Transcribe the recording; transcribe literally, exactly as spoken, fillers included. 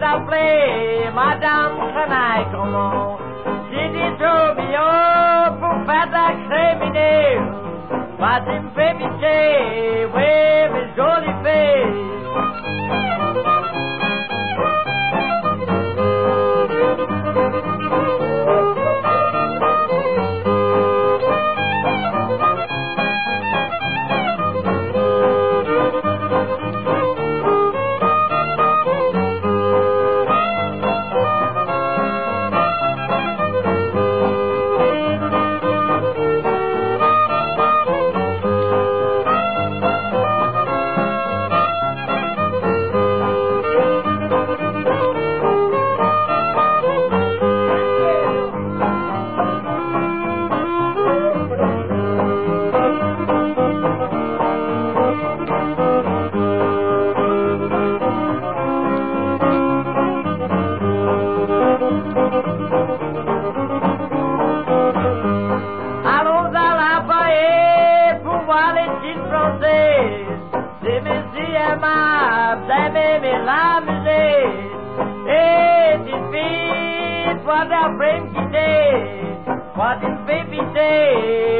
appeler Madame Canaille, comment? J'ai dit trop bien pour faire ta criminelle. Vas-y me fais pitié, oui, mes jolies filles. What a friend today, what in baby day.